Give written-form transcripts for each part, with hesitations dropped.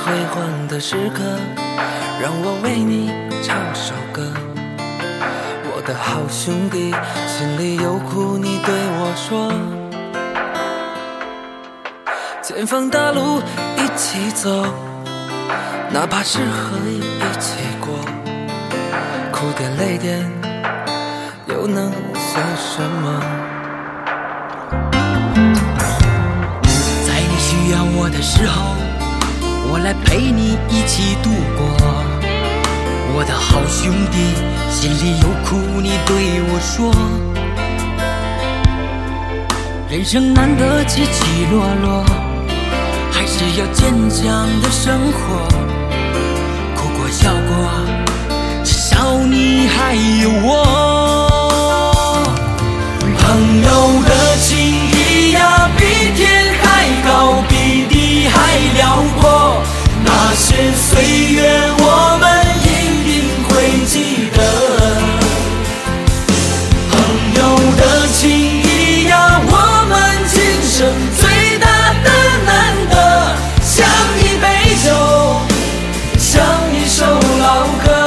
辉煌的时刻，让我为你唱首歌。我的好兄弟，心里有苦你对我说，前方大路一起走，哪怕是河一起过，哭点泪点又能算什么？ 在你需要我的时候，我来陪你一起度过。我的好兄弟，心里有苦你对我说。人生难得起起落落，还是要坚强的生活。哭过笑过，至少你还有我。朋友的情谊呀，比天还高，比地还辽阔。那些岁月我们一定会记得。朋友的情谊呀，我们今生最大的难得，像一杯酒，像一首老歌。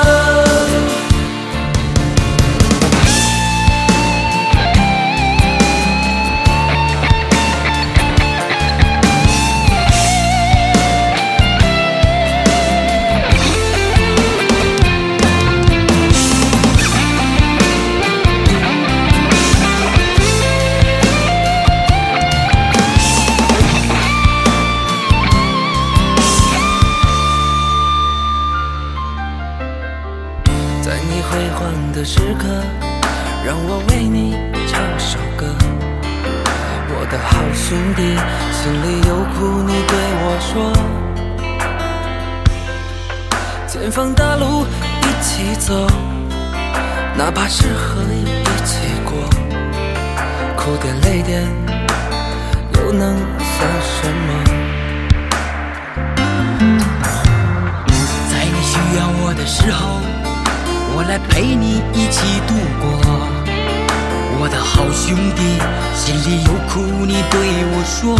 在你辉煌的时刻，让我为你唱首歌。我的好兄弟，心里有苦你对我说，前方大路一起走，哪怕是河一起过，哭点泪点又能算什么？ 在你需要我的时候，我来陪你一起度过。我的好兄弟，心里有苦你对我说。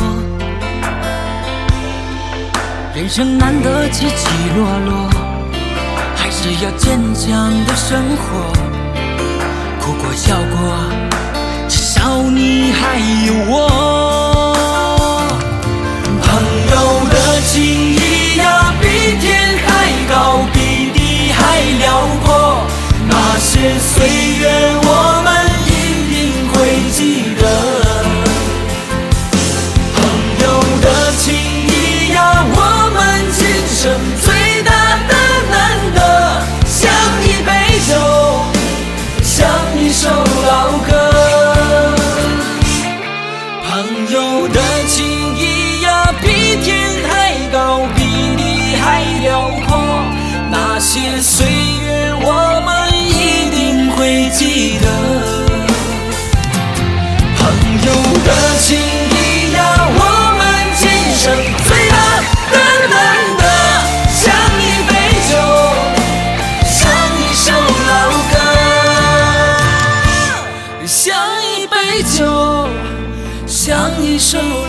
人生难得起起落落，还是要坚强的生活。哭过笑过，至少你还有我。朋友的情谊呀，比天还高，比地还辽阔。那些岁月我们一定会记得。朋友的情谊呀，我们今生最大的难得，像一杯酒，像一首老歌。朋友的情谊呀，比天还高，比地还辽阔。那些岁月我们一定会记得。朋友的情谊呀，我们今生最大的难得，像一杯酒，像一首老歌，像一杯酒，像一首